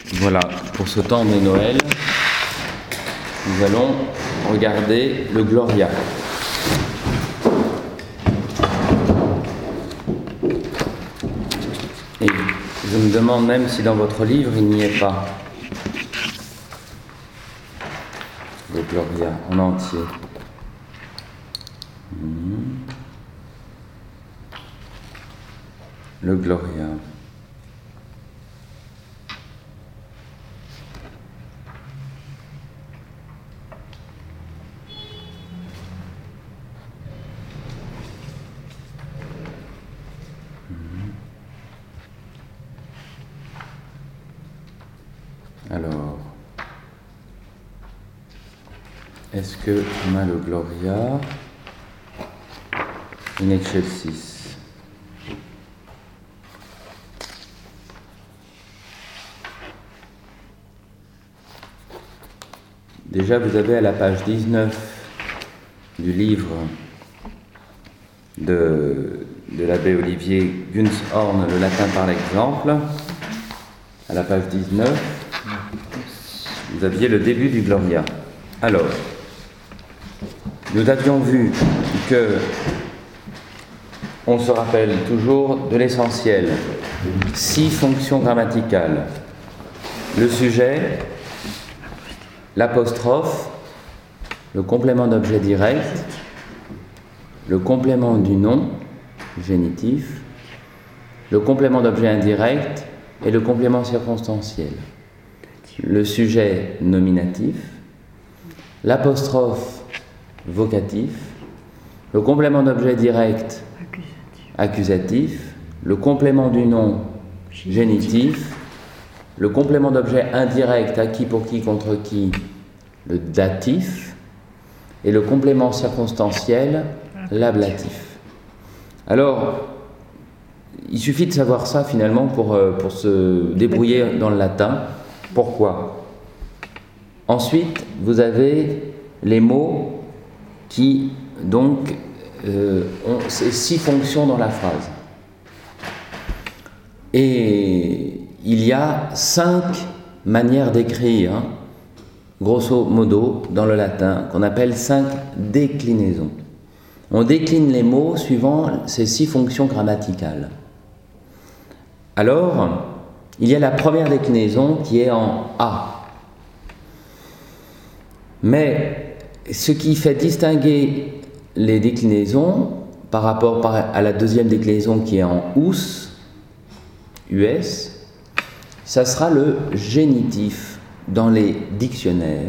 Voilà, pour ce temps de Noël, nous allons regarder le Gloria. Et je me demande même si dans votre livre il n'y est pas. Le Gloria en entier. Le Gloria. Alors, est-ce qu'on a le Gloria in excelsis? Déjà, vous avez à la page 19 du livre de l'abbé Olivier Gunshorn, le latin par l'exemple, à la page 19, vous aviez le début du Gloria. Alors, nous avions vu que on se rappelle toujours de l'essentiel. 6 fonctions grammaticales. Le sujet, l'apostrophe, le complément d'objet direct, le complément du nom, génitif, le complément d'objet indirect et le complément circonstanciel. Le sujet nominatif, l'apostrophe vocatif, le complément d'objet direct accusatif, le complément du nom génitif, le complément d'objet indirect à qui, pour qui, contre qui, le datif, et le complément circonstanciel, l'ablatif. Alors, il suffit de savoir ça finalement pour se débrouiller dans le latin. Pourquoi ? Ensuite, vous avez les mots qui, donc, ont ces 6 fonctions dans la phrase. Et il y a 5 manières d'écrire, grosso modo, dans le latin, qu'on appelle 5 déclinaisons. On décline les mots suivant ces 6 fonctions grammaticales. Alors, il y a la première déclinaison qui est en A. Mais ce qui fait distinguer les déclinaisons par rapport à la deuxième déclinaison qui est en us, US, ça sera le génitif dans les dictionnaires.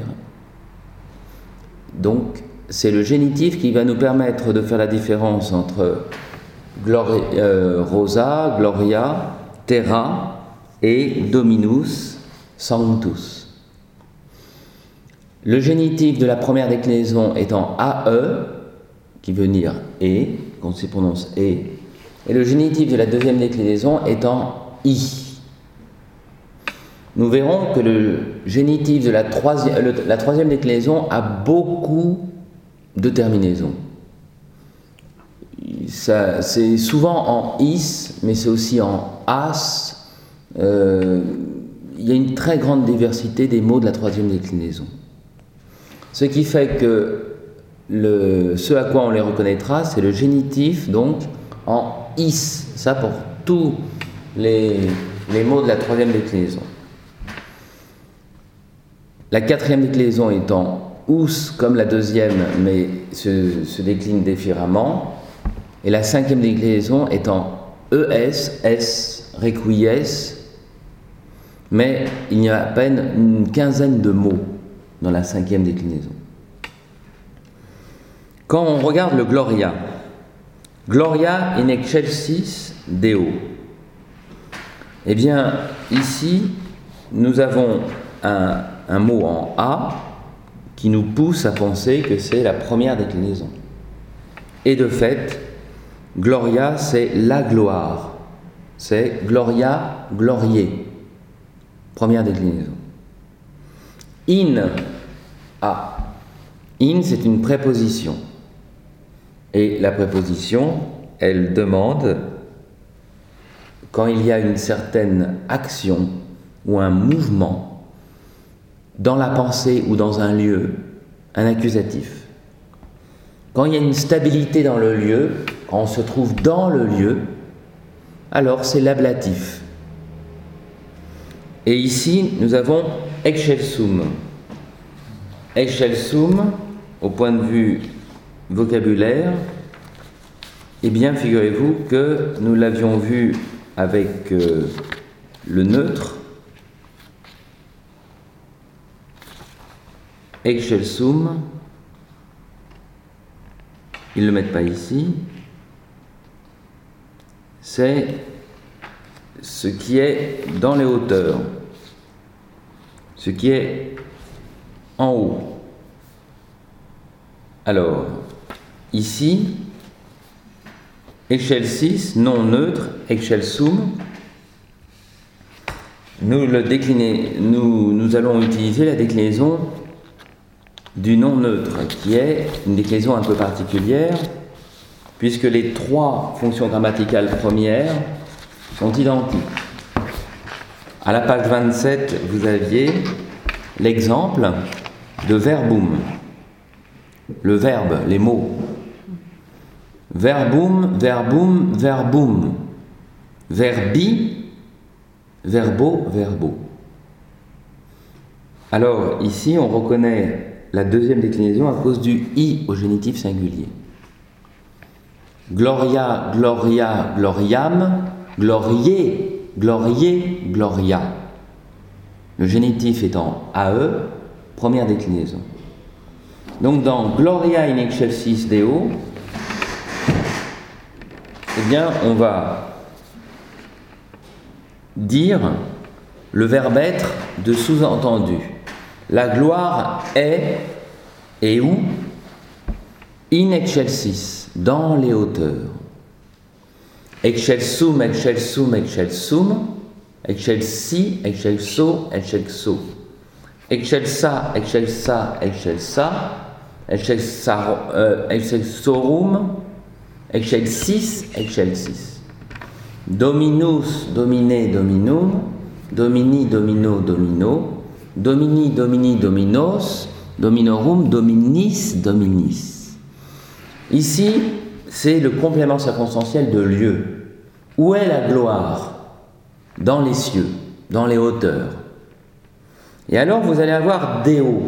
Donc, c'est le génitif qui va nous permettre de faire la différence entre Rosa, Gloria, Terra et Dominus, Sanctus. Le génitif de la première déclinaison est en AE, qui veut dire et, qu'on se prononce et le génitif de la deuxième déclinaison est en I. Nous verrons que le génitif de la troisième déclinaison a beaucoup de terminaisons. C'est souvent en is, mais c'est aussi en as. Il y a une très grande diversité des mots de la troisième déclinaison. Ce qui fait que ce à quoi on les reconnaîtra, c'est le génitif, donc en is. Ça pour tous les mots de la troisième déclinaison. La quatrième déclinaison est en us comme la deuxième, mais se décline différemment. Et la cinquième déclinaison est en ES, S, requies, mais il y a à peine une quinzaine de mots dans la cinquième déclinaison. Quand on regarde le Gloria, Gloria in excelsis Deo, eh bien, ici, nous avons un mot en A qui nous pousse à penser que c'est la première déclinaison. Et de fait, Gloria, c'est la gloire. C'est Gloria, glorier. Première déclinaison. In, A. In, c'est une préposition. Et la préposition, elle demande, quand il y a une certaine action ou un mouvement dans la pensée ou dans un lieu, un accusatif. Quand il y a une stabilité dans le lieu, quand on se trouve dans le lieu, alors c'est l'ablatif. Et ici, nous avons excelsum. Excelsum, au point de vue vocabulaire, eh bien, figurez-vous que nous l'avions vu avec le neutre. Excelsum, ils ne le mettent pas ici, c'est ce qui est dans les hauteurs, ce qui est en haut. Alors, ici, excelsis, non neutre, excelsum, nous allons utiliser la déclinaison du non neutre, qui est une déclinaison un peu particulière, puisque les trois fonctions grammaticales premières sont identiques. À la page 27, vous aviez l'exemple de verbum, le verbe, les mots. Verbum, verbum, verbum. Verbi, verbo, verbo. Alors, ici, on reconnaît la deuxième déclinaison à cause du i au génitif singulier. Gloria, gloria, gloriam, glorier, glorier, gloria. Le génitif étant AE, première déclinaison. Donc dans Gloria in excelsis Deo, eh bien on va dire le verbe être de sous-entendu. La gloire est et où? In excelsis, dans les hauteurs. Excelsum, excelsum, excelsum. Excelsi, excelso, excelso. Excelsa, excelsa, excelsa. Excelsorum, excelsis, excelsis. Dominus, domine, dominum. Domini, domino, domino. Domini, domini, dominos. Dominorum, dominis, dominis. Ici, c'est le complément circonstanciel de lieu. Où est la gloire? Dans les cieux, dans les hauteurs. Et alors, vous allez avoir Deo.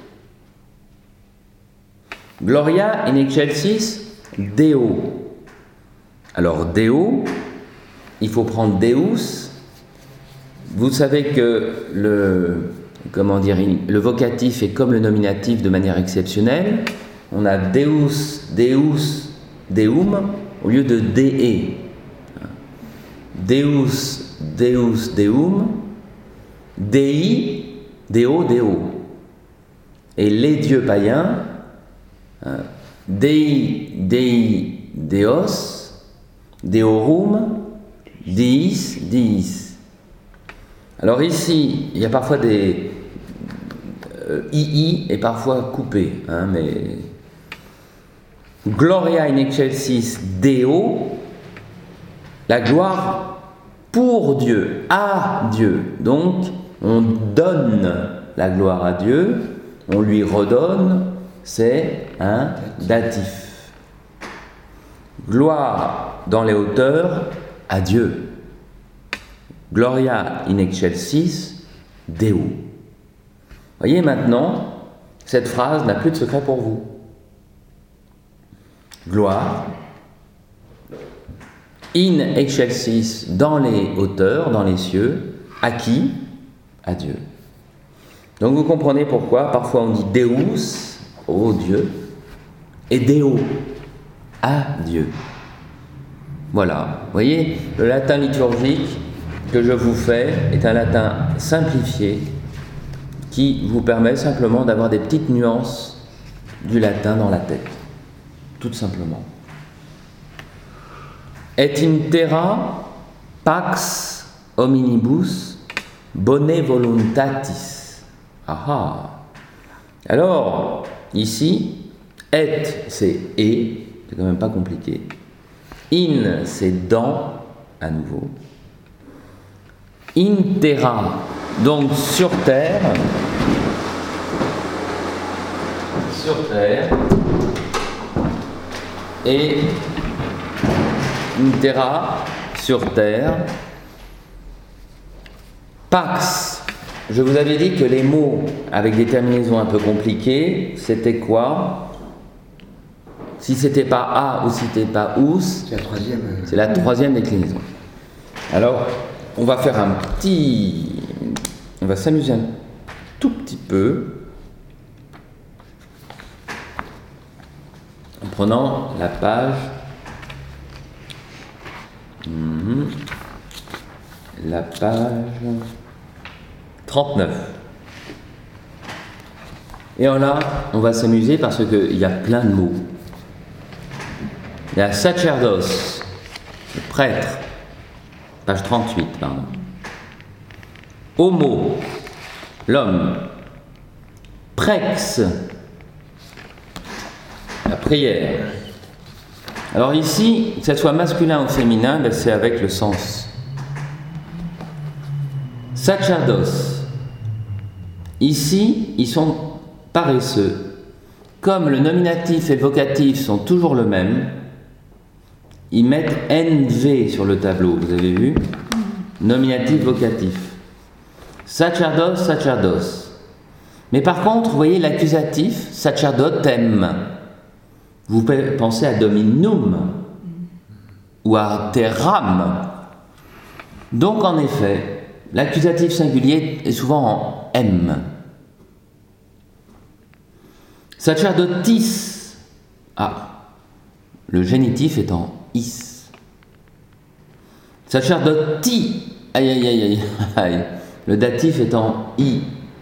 Gloria in excelsis Deo. Alors, Deo, il faut prendre Deus. Vous savez que le vocatif est comme le nominatif de manière exceptionnelle. On a Deus, Deus, Deum au lieu de Dee. Deus, Deus, Deum. Dei, Deo, Deo. Et les dieux païens, Dei, Dei, Deos, Deorum, Deis, Deis. Alors ici, il y a parfois des II est parfois coupé, mais Gloria in excelsis Deo, la gloire pour Dieu, à Dieu. Donc, on donne la gloire à Dieu, on lui redonne, c'est un datif. Gloire dans les hauteurs à Dieu. Gloria in excelsis Deo. Voyez maintenant, cette phrase n'a plus de secret pour vous. Gloire, in excelsis, dans les hauteurs, dans les cieux, à qui? À Dieu. Donc vous comprenez pourquoi parfois on dit Deus, ô Dieu, et Deo, à Dieu. Voilà, vous voyez, le latin liturgique que je vous fais est un latin simplifié qui vous permet simplement d'avoir des petites nuances du latin dans la tête, tout simplement. Et in terra pax hominibus bone voluntatis. Aha. Alors, ici, et, c'est et, c'est quand même pas compliqué. In, c'est dans, à nouveau. In terra, Donc sur terre, et terra, sur terre, pax. Je vous avais dit que les mots avec des terminaisons un peu compliquées, c'était quoi? Si c'était pas a ou si c'était pas ous, c'est la troisième déclinaison. Alors, on va faire on va s'amuser un tout petit peu en prenant la page. La page 39. Et là, on va s'amuser parce qu'il y a plein de mots. Il y a sacerdos, le prêtre, page 38, pardon. Homo, l'homme. Prex, la prière. Alors ici, que ce soit masculin ou féminin, ben c'est avec le sens. Sacerdos. Ici, ils sont paresseux. Comme le nominatif et le vocatif sont toujours le même, ils mettent NV sur le tableau, vous avez vu? Nominatif, vocatif. Sacerdos, sacerdos. Mais par contre, vous voyez l'accusatif, sacerdotem. Vous pensez à dominum ou à terram. Donc en effet, l'accusatif singulier est souvent en M. Sacerdotis. Le génitif est en is. Sacerdoti. Aïe. Le datif est en i.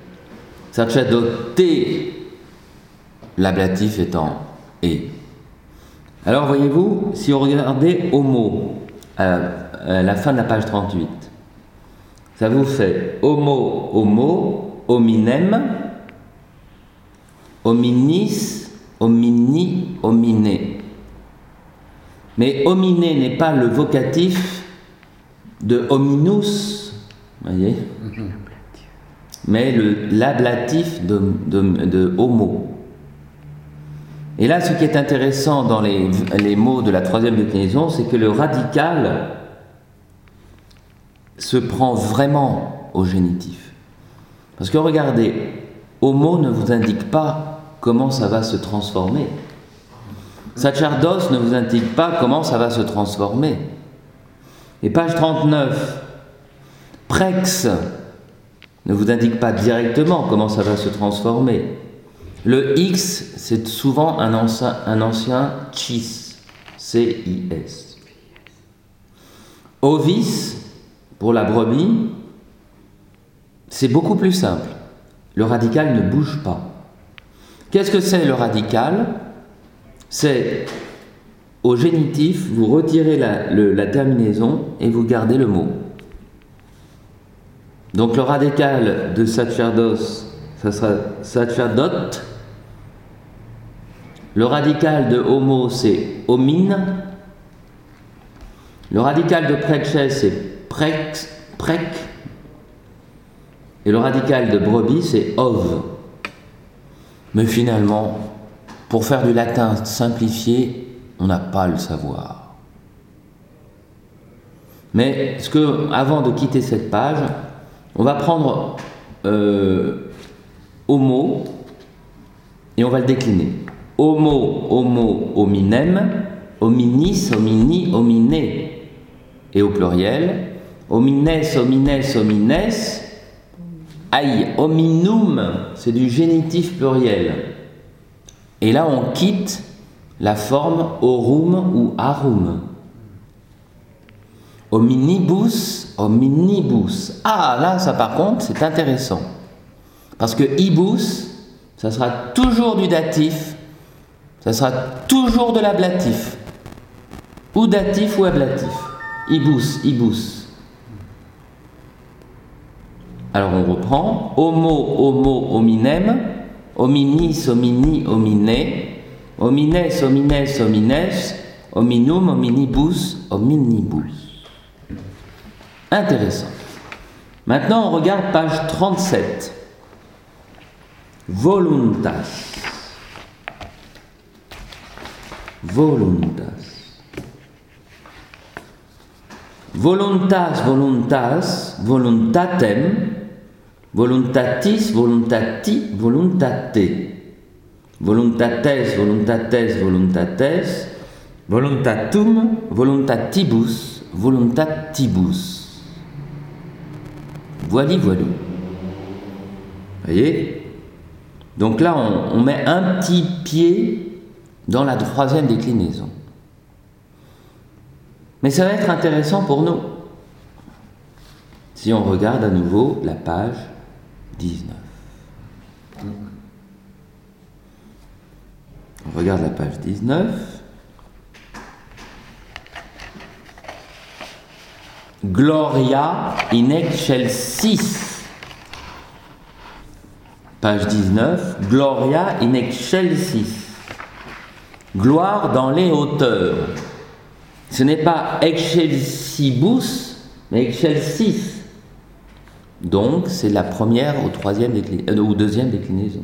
Sacerdoté. L'ablatif est en e. Alors voyez-vous, si on regardait homo à la fin de la page 38, ça vous fait homo, hominem, hominis, homini, hominé. Mais hominé n'est pas le vocatif de hominus, voyez, mais l'ablatif de homo. Et là, ce qui est intéressant dans les mots de la troisième déclinaison, c'est que le radical se prend vraiment au génitif. Parce que regardez, homo ne vous indique pas comment ça va se transformer. Sacerdos ne vous indique pas comment ça va se transformer. Et page 39, prex ne vous indique pas directement comment ça va se transformer. Le X, c'est souvent un ancien chis, C-I-S. Ovis, pour la brebis, c'est beaucoup plus simple. Le radical ne bouge pas. Qu'est-ce que c'est le radical? C'est au génitif, vous retirez la terminaison et vous gardez le mot. Donc le radical de sacerdos, ça sera sacerdot. Le radical de homo, c'est homine. Le radical de preces, c'est prec. Et le radical de brebis, c'est ov. Mais finalement, pour faire du latin simplifié, on n'a pas le savoir. Mais avant de quitter cette page, on va prendre homo et on va le décliner. Homo, hominem, hominis, homini, hominé. Et au pluriel, homines, homines. Aïe, hominum, c'est du génitif pluriel. Et là, on quitte la forme aurum ou arum. Hominibus, hominibus. Là, ça par contre, c'est intéressant. Parce que ibus, ça sera toujours du datif, ça sera toujours de l'ablatif. Ou datif ou ablatif. Ibus. Alors on reprend. Homo, hominem. Hominis, homini, hominé. Homines, homines. Hominum, hominibus, hominibus. Intéressant. Maintenant, on regarde page 37. Voluntas. Voluntas. Voluntas, voluntas, voluntatem, voluntatis, voluntati, voluntate. Voluntates, voluntates, voluntates, voluntatum, voluntatibus, voluntatibus. Voili, voilou. Voyez? Donc là, on met un petit pied dans la troisième déclinaison. Mais ça va être intéressant pour nous si on regarde à nouveau la page 19. On regarde la page 19. Gloria in excelsis. Page 19. Gloria in excelsis. Gloire dans les hauteurs. Ce n'est pas excelsibus, mais excelsis. Donc, c'est la première ou deuxième déclinaison.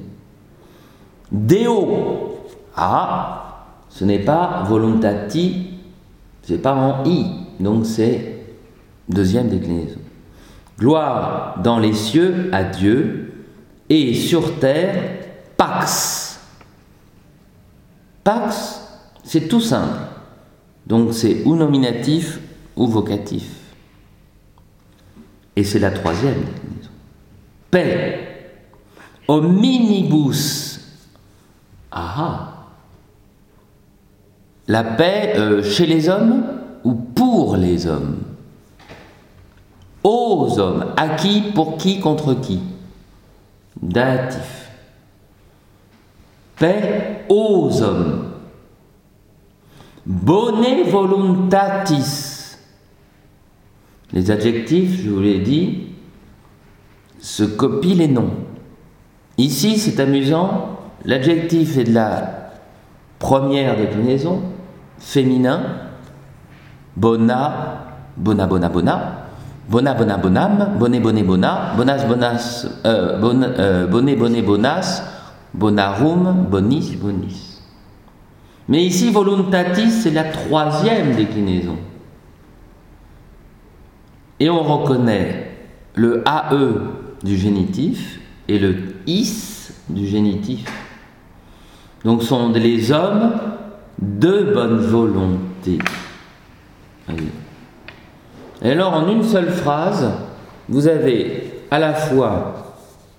Deo. Ah, ce n'est pas voluntati, c'est pas en i, donc c'est deuxième déclinaison. Gloire dans les cieux à Dieu et sur terre, pax. Pax, c'est tout simple. Donc c'est ou nominatif ou vocatif. Et c'est la troisième déclinaison. Paix. Hominibus. Ah. La paix chez les hommes ou pour les hommes? Aux hommes. À qui, pour qui, contre qui? Datif. Paix aux hommes. Bone voluntatis. Les adjectifs, je vous l'ai dit, se copient les noms. Ici, c'est amusant, l'adjectif est de la première déclinaison, féminin, bona, bona, bona, bona, bona, bona, bonam, bonne, bonne, bona, bonas, bonas, bonne, bonne, bonas, bonarum, bonis, bonis. Mais ici, voluntatis, c'est la troisième déclinaison. Et on reconnaît le AE du génitif et le is du génitif. Donc sont les hommes de bonne volonté. Allez. Et alors en une seule phrase, vous avez à la fois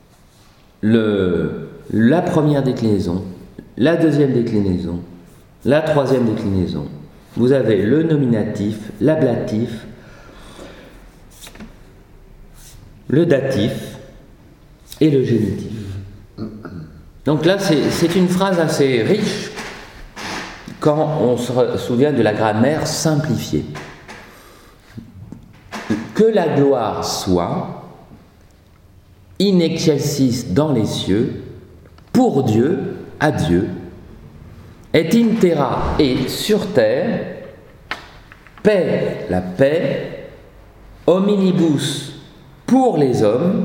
la première déclinaison, la deuxième déclinaison, la troisième déclinaison. Vous avez le nominatif, l'ablatif, le datif et le génitif. Donc là, c'est une phrase assez riche quand on se souvient de la grammaire simplifiée. Que la gloire soit in excelsis dans les cieux, pour Dieu, à Dieu, et in terra et sur terre, paix, la paix, hominibus pour les hommes,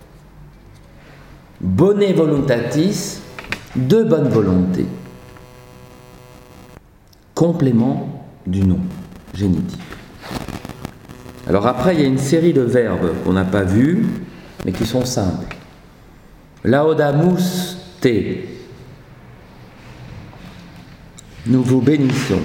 bone voluntatis, de bonne volonté. Complément du nom, génitif. Alors après, il y a une série de verbes qu'on n'a pas vus, mais qui sont simples. Laudamus te. Nous vous bénissons.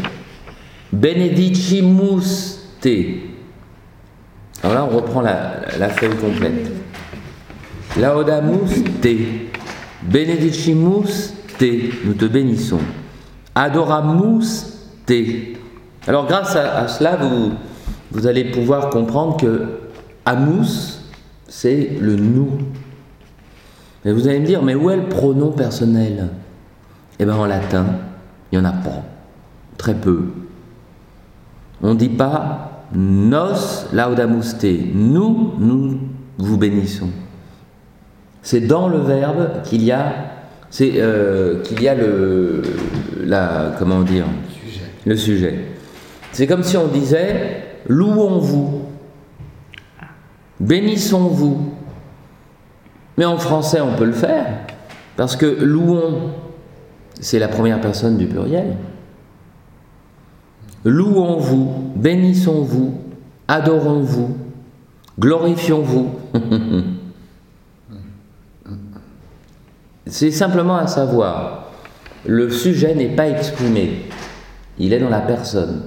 Benedicimus te. Alors là, on reprend la feuille complète. Laudamus te. Benedicimus te. Nous te bénissons. Adoramus te. Alors grâce à cela, vous allez pouvoir comprendre que amus, c'est le nous. Et vous allez me dire, mais où est le pronom personnel? Eh bien en latin, il n'y en a pas. Très peu. On ne dit pas nos laudamus te. Nous vous bénissons. C'est dans le verbe qu'il y a, le sujet. C'est comme si on disait louons-vous. bénissons-vous. Mais en français, on peut le faire, parce que louons, c'est la première personne du pluriel. Louons-vous, bénissons-vous, adorons-vous, glorifions-vous. C'est simplement à savoir, le sujet n'est pas exprimé, il est dans la personne.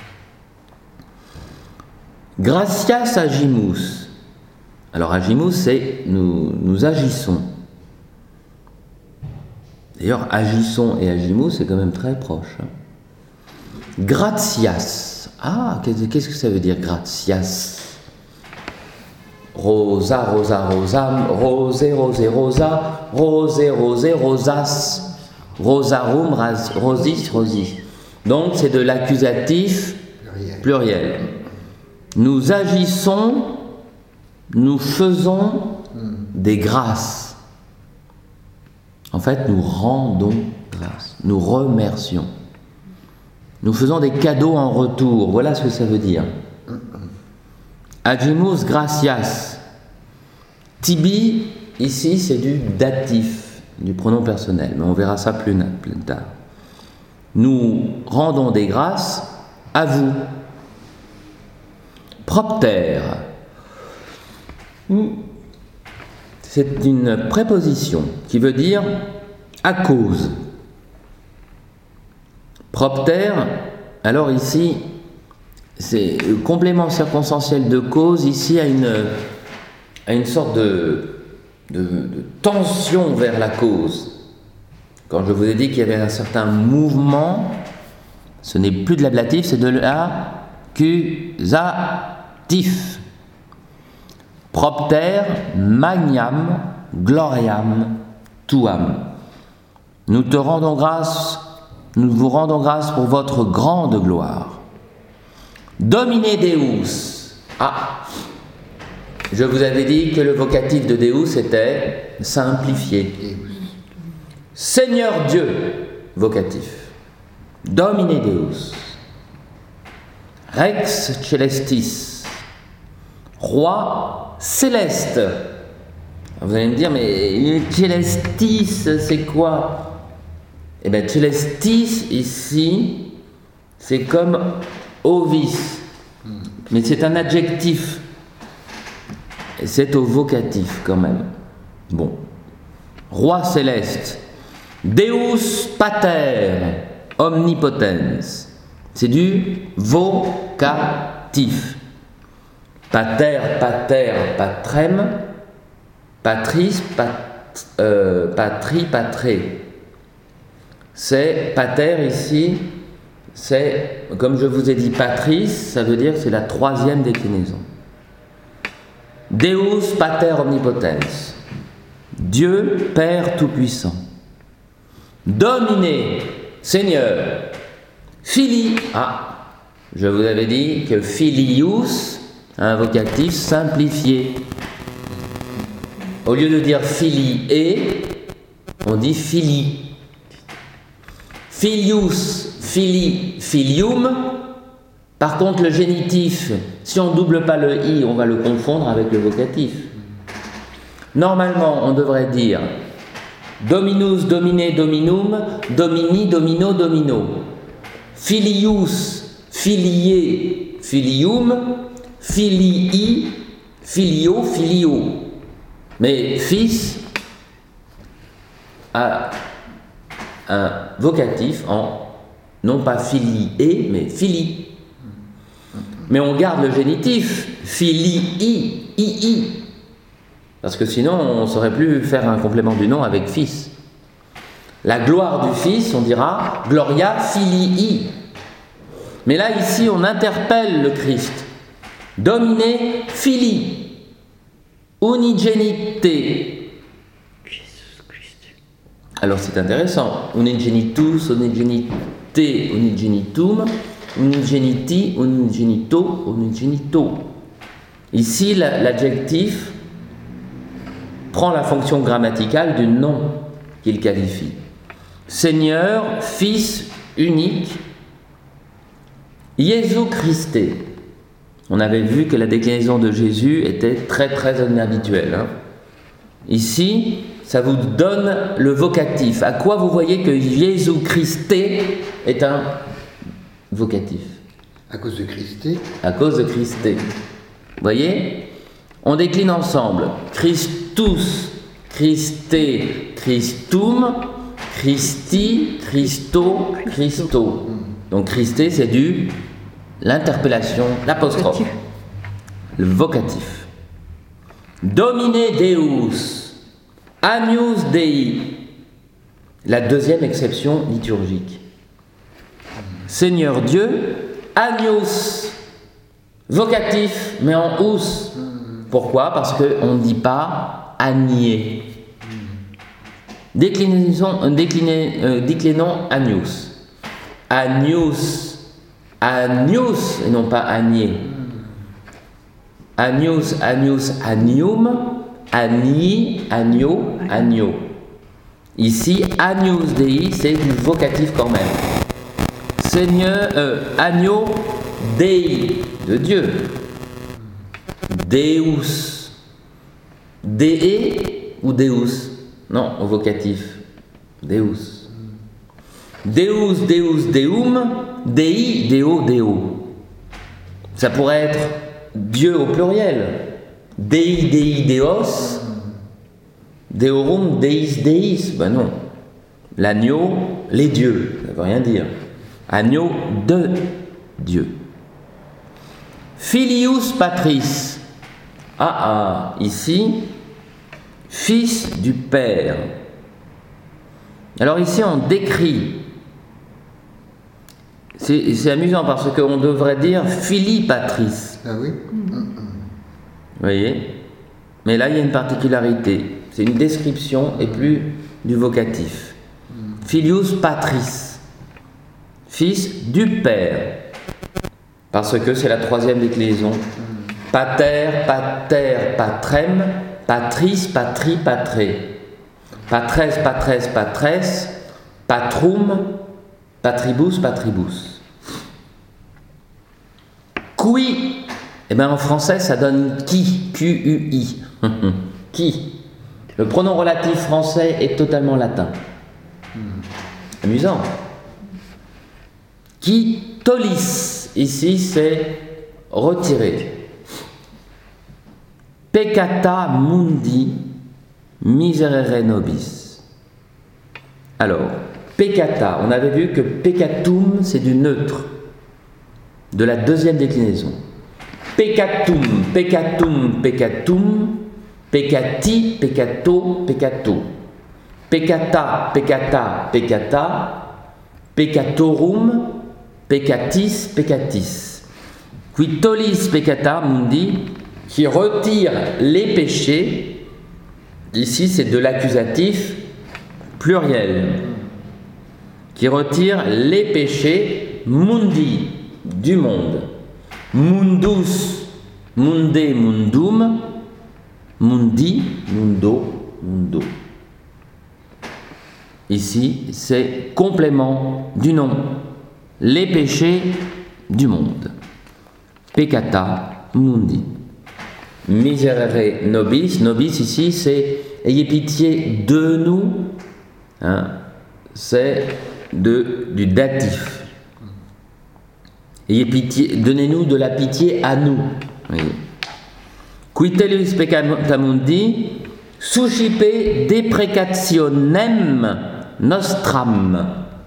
Gratias agimus. Alors agimus, c'est nous agissons. D'ailleurs, agissons et agimus, c'est quand même très proche. Gratias. Ah, qu'est-ce que ça veut dire, gratias? Rosa, rosa, rosam, rosé, rosé, rosa, rosé, rosé, rosas, rosarum, rosis, rosis. Donc, c'est de l'accusatif pluriel. Nous agissons, nous faisons des grâces. En fait, nous rendons grâce, nous remercions. Nous faisons des cadeaux en retour. Voilà ce que ça veut dire. Agimus gratias. Tibi, ici, c'est du datif, du pronom personnel, mais on verra ça plus tard. Nous rendons des grâces à vous. Propter. C'est une préposition qui veut dire à cause. Propter, alors ici, c'est le complément circonstanciel de cause, ici, à une sorte de tension vers la cause. Quand je vous ai dit qu'il y avait un certain mouvement, ce n'est plus de l'ablatif, c'est de l'accusatif. Propter magnam gloriam tuam. Nous te rendons grâce, nous vous rendons grâce pour votre grande gloire. Domine Deus. Ah, je vous avais dit que le vocatif de Deus était simplifié. Seigneur Dieu, vocatif. Domine Deus. Rex Celestis. Roi céleste. Vous allez me dire, mais Celestis, c'est quoi? Eh bien, Celestis, ici, c'est comme ovis, mais c'est un adjectif, et c'est au vocatif quand même. Bon, roi céleste, Deus pater omnipotens, c'est du vocatif. Pater, pater, patrem, patris, patri, patré. C'est pater ici, c'est, comme je vous ai dit, patris, ça veut dire c'est la troisième déclinaison. Deus pater omnipotens, Dieu Père tout-puissant. Domine, Seigneur. Fili, je vous avais dit que filius, un vocatif simplifié. Au lieu de dire fili et, on dit fili. Filius, fili, filium. Par contre, le génitif, si on ne double pas le i, on va le confondre avec le vocatif. Normalement, on devrait dire dominus, domine, dominum, domini, domino, domino. Filius, filié, filium, filii, filio, filio. Mais fils a un vocatif en non pas filii, mais fili. Mais on garde le génitif, filii, ii. Parce que sinon, on ne saurait plus faire un complément du nom avec fils. La gloire du Fils, on dira Gloria Filii. Mais là, ici, on interpelle le Christ. Domine Filii. Unigenite. Alors c'est intéressant. Unigenitus, unigenite, unigenitum, unigeniti, unigenito, unigenito. Ici, l'adjectif prend la fonction grammaticale du nom qu'il qualifie. Seigneur, Fils unique, Jésus Christé. On avait vu que la déclinaison de Jésus était très très inhabituelle. Ici, ça vous donne le vocatif. À quoi vous voyez que Jésus Christé est un vocatif? À cause de Christé. À cause de Christé. Vous voyez? On décline ensemble. Christus, Christé, Christum, Christi, Christo, Christo. Donc Christé, c'est l'interpellation, l'apostrophe. Le vocatif. Domine Deus, Agnus Dei. La deuxième exception liturgique. Seigneur Dieu, Agnus. Vocatif, mais en ous. Pourquoi? Parce qu'on ne dit pas agné. Déclinons Agnus. Agnus. Agnus, et non pas agné. Agnus, Agnus, Agnium. Agni, agneau, agneau. Ici, Agnus Dei, c'est du vocatif quand même. Seigneur, agneau, Dei, de Dieu. Deus. Dei ou Deus? Non, au vocatif. Deus. Deus, Deus, Deum. Dei, Deo, Deo. Ça pourrait être Dieu au pluriel. Dei, Dei, Deos. Deorum, Deis, Deis. Ben non. L'agneau, les dieux. Ça ne veut rien dire. Agneau de Dieu. Filius Patris. Ici, fils du Père. Alors ici, on décrit. C'est amusant parce qu'on devrait dire Fili Patris. Ah oui. Vous voyez? Mais là, il y a une particularité. C'est une description et plus du vocatif. Filius Patris. Fils du Père. Parce que c'est la troisième déclinaison. Pater, pater, patrem, patris, patri, patré. Patres, patres, patres, patrum, patribus, patribus. Qui, en français ça donne qui, Q-U-I. Qui. Le pronom relatif français est totalement latin. Amusant. Qui tolis, ici c'est retiré. Peccata mundi miserere nobis. Alors, peccata, on avait vu que peccatum, c'est du neutre, de la deuxième déclinaison. Peccatum, peccatum, peccatum, peccati, peccato, peccato. Peccata, peccata, peccata, peccatorum, peccatis, peccatis. Qui tollis peccata mundi, qui retire les péchés. Ici, c'est de l'accusatif pluriel. Qui retire les péchés mundi, du monde. Mundus, munde, mundum, mundi, mundo, mundo. Ici, c'est complément du nom. Les péchés du monde. Peccata mundi. Miserere nobis. Nobis ici, c'est ayez pitié de nous. C'est du datif. Ayez pitié, donnez-nous de la pitié à nous. Qui tellus peccata mundi, suscipe deprecationem nostram.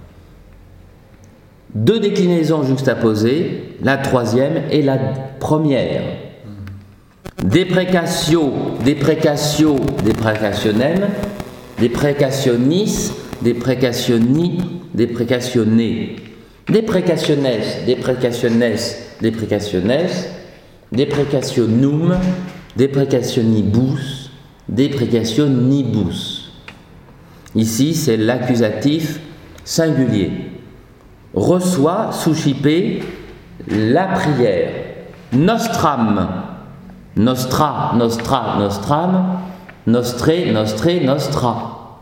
Deux déclinaisons juxtaposées, la troisième et la première. Deprecatio, deprecatio, deprecationem, deprecationis, deprecationi, deprecationné. Deprecationes, deprecationes, deprecationes, deprecationum, deprecationibus, deprecationibus. Ici, c'est l'accusatif singulier. Reçoit, suscipe, la prière. Nostram, nostra, nostra, nostram, nostré, nostré, nostra.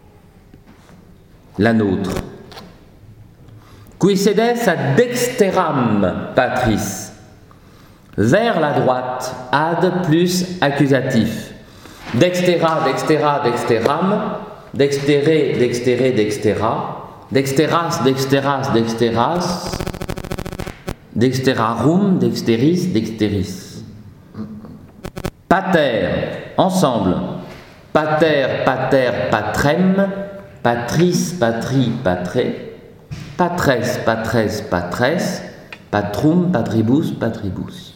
La nôtre. Qui sedes ad dexteram patris. vers la droite, ad plus accusatif. Dextera, dextera, dexteram, dextere, dextere, dextera, dexteras, dexteras, dexteras, dexterarum, dexteris, dexteris. Pater, ensemble. Pater, pater, patrem, patris, patri, patre, patres, patres, patres, patrum, patribus, patribus.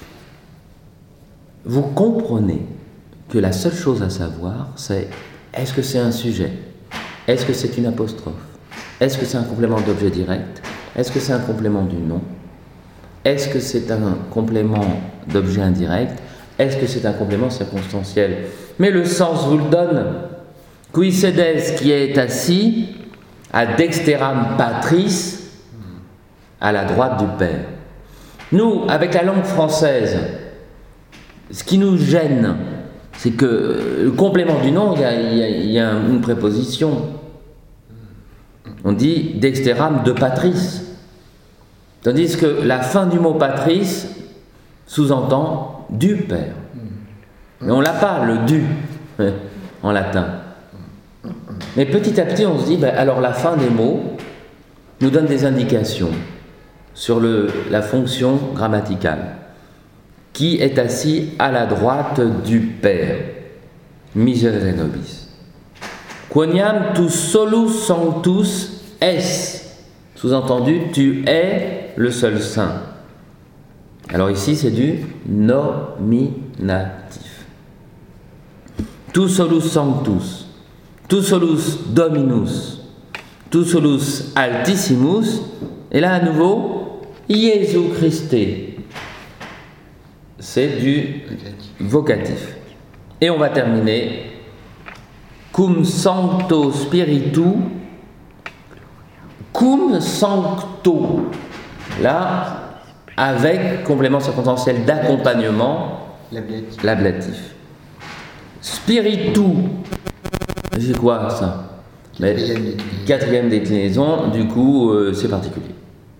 Vous comprenez que la seule chose à savoir, c'est est-ce que c'est un sujet? Est-ce que c'est une apostrophe? Est-ce que c'est un complément d'objet direct? Est-ce que c'est un complément du nom? Est-ce que c'est un complément d'objet indirect? Est-ce que c'est un complément circonstanciel? Mais le sens vous le donne. Qui sedes, qui est assis, à dexteram patris, à la droite du Père. Nous, avec la langue française, ce qui nous gêne, c'est que le complément du nom, il y a une préposition. On dit dexteram de patris. Tandis que la fin du mot patris sous-entend du Père. Mais on l'a pas, le du, en latin. Mais petit à petit, on se dit, alors la fin des mots nous donne des indications sur la fonction grammaticale. Qui est assis à la droite du Père? Miserere nobis. Quoniam tu solus sanctus es. Sous-entendu, tu es le seul saint. Alors ici, c'est du nominatif. Tu solus sanctus. Tu solus dominus. Tu solus altissimus. Et là, à nouveau, Jésus Christe. C'est du vocatif. Et on va terminer. Cum sancto spiritu. Cum sancto. Là, avec complément circonstanciel d'accompagnement, l'ablatif. Spiritu. C'est quoi ça? Quatrième déclinaison, du coup, c'est particulier.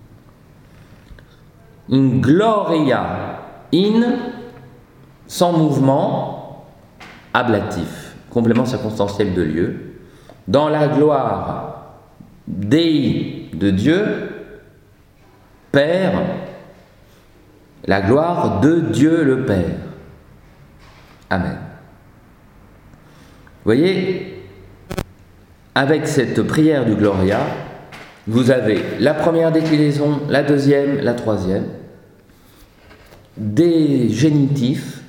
In gloria. In, sans mouvement, ablatif, complément circonstanciel de lieu. Dans la gloire, Dei, de Dieu, Père, la gloire de Dieu le Père. Amen. Vous voyez, avec cette prière du Gloria, vous avez la première déclinaison, la deuxième, la troisième, des génitifs,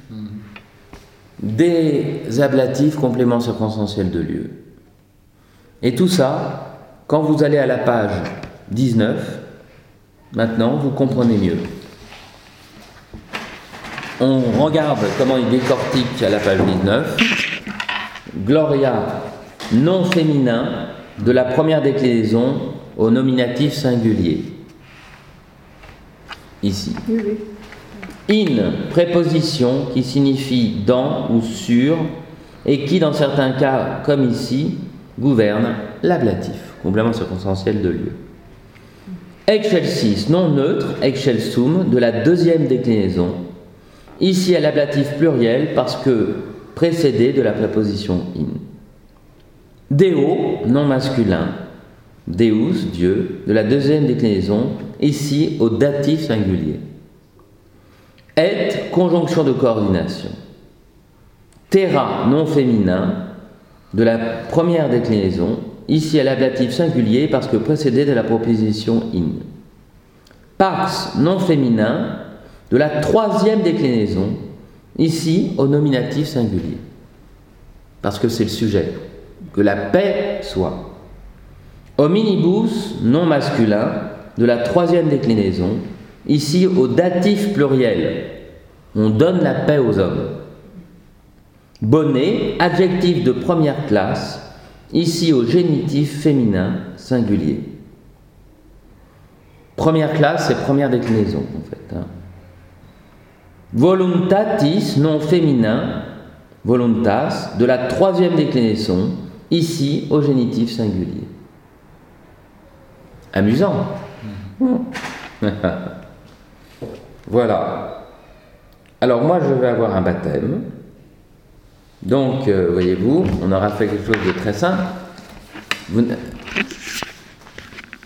des ablatifs, compléments circonstanciels de lieu. Et tout ça, quand vous allez à la page 19, maintenant, vous comprenez mieux. On regarde comment il décortique à la page 19. Gloria, nom féminin de la première déclinaison au nominatif singulier. Ici. Oui, oui. In, préposition qui signifie dans ou sur et qui, dans certains cas, comme ici, gouverne l'ablatif, complément circonstanciel de lieu. Excelsis, nom neutre, excelsum, de la deuxième déclinaison, ici à l'ablatif pluriel parce que précédé de la préposition in. Deo, nom masculin, Deus, Dieu, de la deuxième déclinaison, ici au datif singulier. Et, conjonction de coordination. Terra, nom féminin, de la première déclinaison, ici à l'ablatif singulier parce que précédé de la proposition in. Pax, nom féminin, de la troisième déclinaison, ici au nominatif singulier. Parce que c'est le sujet. Que la paix soit. Hominibus, nom masculin, de la troisième déclinaison, ici au datif pluriel. On donne la paix aux hommes. Bonnet, adjectif de première classe, ici au génitif féminin singulier. Première classe, c'est première déclinaison en fait. Voluntatis, nom féminin, voluntas, de la troisième déclinaison, ici au génitif singulier. Amusant. Voilà. Alors moi, je vais avoir un baptême. Donc, voyez-vous, on aura fait quelque chose de très simple.